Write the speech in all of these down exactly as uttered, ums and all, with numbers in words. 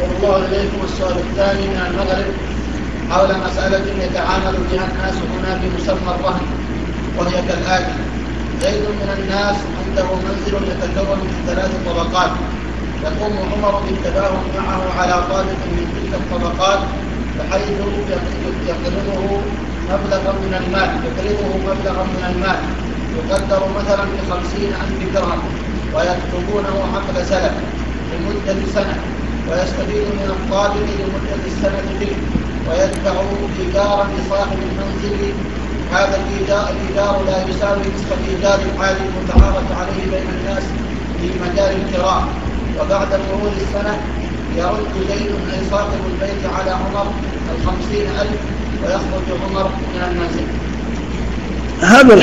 أحسن الله إليكم. السؤال الثاني من المغرب حول مسألة يتعامل بها الناس هنا بمسمى الرهن، وهي كالآتي: زيد من الناس عنده منزل يتكون من ثلاث طبقات، يقوم عمر بالتباهم معه على طابق من تلك الطبقات بحيث يقرضه مبلغا من المال يقرضه مبلغا من المال يقدر مثلا بخمسين ألف درهم، ويكتبونه عقد سلف لمدة سنة، ويستفيد من الطابق لمدة السنة تلك، ويدفع إيجارا لصاحب المنزل. هذا الإيجار لا يساوي نصف الإيجار الحالي المتعارف عليه بين الناس في مجال الكراء. وبعد مرور السنة يرد زيد أي صاحب البيت على عمر الخمسين ألف، ويخرج عمر من المنزل. هذا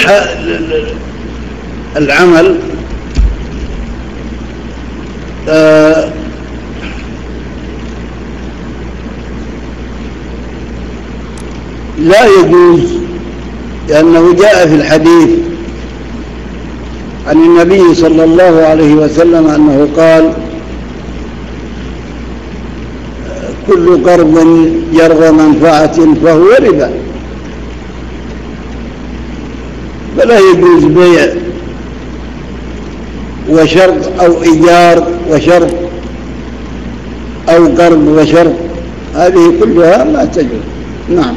العمل آه لا يجوز، لأنه جاء في الحديث عن النبي صلى الله عليه وسلم أنه قال: كل قرض جر منفعة فهو ربا. فلا يجوز بيع وشرط أو إيجار وشرط أو قرض وشرط، هذه كلها لا تجوز. نعم.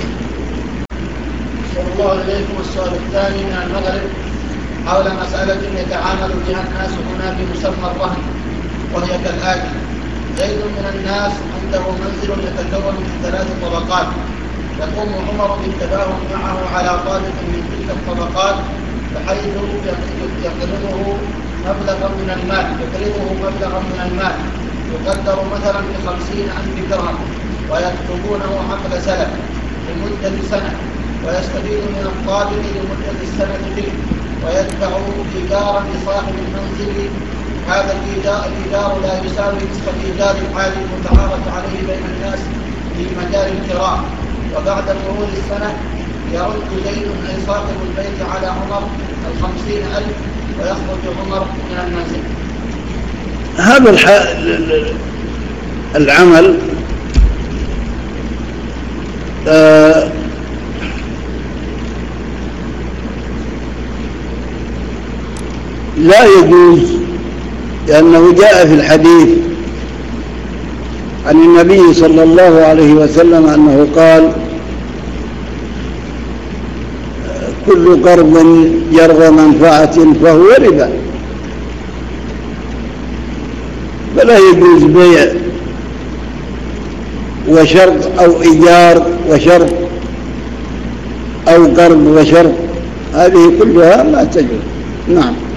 أحسن الله إليكم. السؤال الثاني من المغرب حول مسألة يتعامل بها الناس هنا بمسمى الرهن، وهي كالآتي: زيد من الناس عنده منزل يتكون من ثلاث طبقات، يقوم عمر بالتباهم معه على طابق من تلك الطبقات بحيث يقرضه مبلغا من المال يقرضه مبلغا من المال يقدر مثلا بخمسين ألف درهم، ويكتبونه عقد سلف لمدة سنة، ويستفيد من الطابق لمدة السنة تلك، ويدفع إيجارا لصاحب المنزل. هذا الإيجار لا يساوي نصف الإيجار الحالي المتعارف عليه بين الناس في مجال الكراء. وبعد مرور السنة يرد زيد أي صاحب البيت على عمر الخمسين ألف، ويخرج عمر من المنزل. هذا العمل آه لا يجوز، لأنه جاء في الحديث عن النبي صلى الله عليه وسلم أنه قال: كل قرض جر منفعة فهو ربا. فلا يجوز بيع وشرط أو إيجار وشرط أو قرض وشرط، هذه كلها لا تجوز. نعم.